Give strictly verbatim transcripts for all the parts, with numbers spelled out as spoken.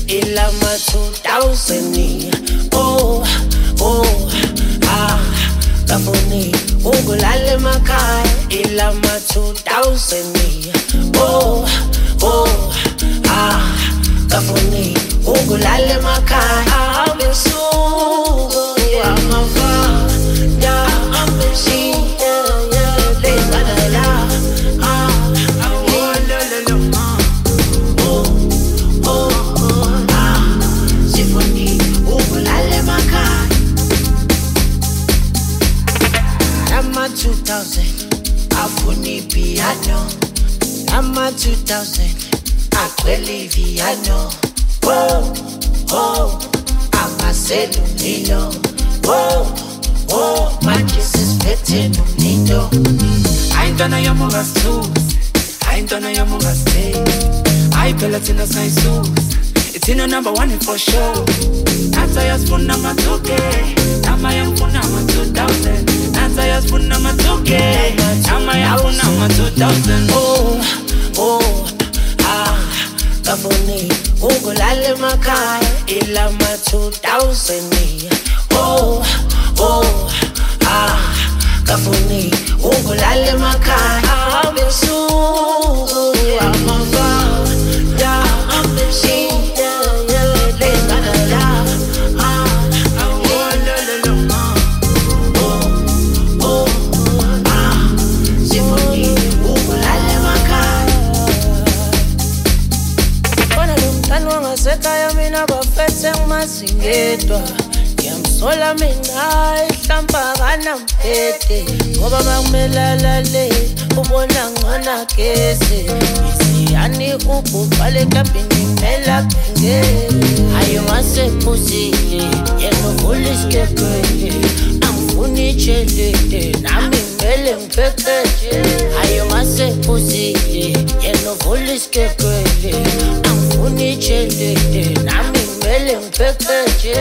ilama two thousand. Oh, oh, ah, kafuni ungulale makhaya ilama two thousand. Oh, oh, ah, kafuni ungulale makhaya abesuku yamava da ambeshi le badala ah oh la la la oh oh oh ah sifuni ungulale makhaya ama two thousand afuni piano ama two thousand akweli piano. Whoa, whoa, I'm a cellular. Whoa, whoa, my kiss is fitting Nido. I ain't done a yamunga suits. I ain't done a yamunga stay. I pellet in a sign suits. It's in a number one for sure. That's why I spoon number two K. That's why I spoon number two thousand. That's why I spoon number two K. That's why I spoon number two thousand. Oh, oh, ah. Kafuni ungulale makhaya ilama two thousand. Oh, oh, ah, kafuni ungulale makhaya abesuku yamava da ambeshi le badala ah oh la la la oh oh ah sifuni ungulale makhaya. Sekhaya mina bafethe ngimazingedwa ngiyamsola mina ihlamba kanampete ngoba makumelala le ubona ngona kese isiyani ububhale kabini mela benge ayo ngasephuzile yena uvuliskekele angifuni chelete nami ngimele ngiphekeje ayo ngasephuzile yena uvuliskekele angifuni chelete nami ngimele ngiphekeje.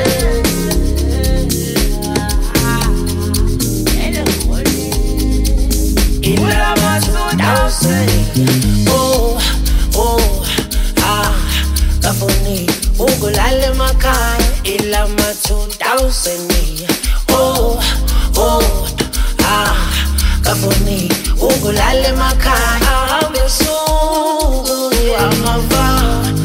Ilama two thousand. Oh, oh, ah, kafuni ungulale makhaya ilama two thousand. Oh, oh, ah, kafuni ungulale makhaya abesuku yamava